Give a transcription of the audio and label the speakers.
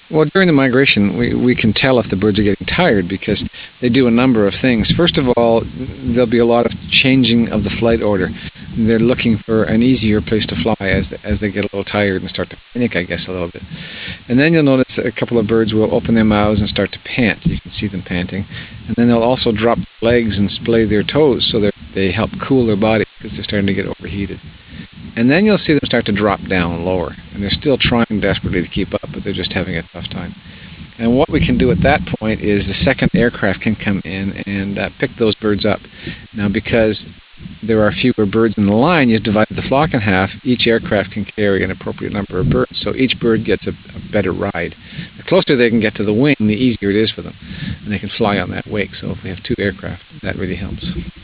Speaker 1: Well, during the migration, we can tell if the birds are getting tired because they do a number of things. First of all, there'll be a lot of changing of the flight order. They're looking for an easier place to fly as they get a little tired and start to panic, I guess, a little bit. And then you'll notice a couple of birds will open their mouths and start to pant. You can see them panting. And then they'll also drop legs and splay their toes so they help cool their body because they're starting to get overheated. And then you'll see them start to drop down lower. And they're still trying desperately to keep up, but they're just having a tough time. And what we can do at that point is the second aircraft can come in and pick those birds up. Now, because there are fewer birds in the line, you divide the flock in half. Each aircraft can carry an appropriate number of birds, so each bird gets a better ride. The closer they can get to the wing, the easier it is for them, and they can fly on that wake. So if we have two aircraft, that really helps.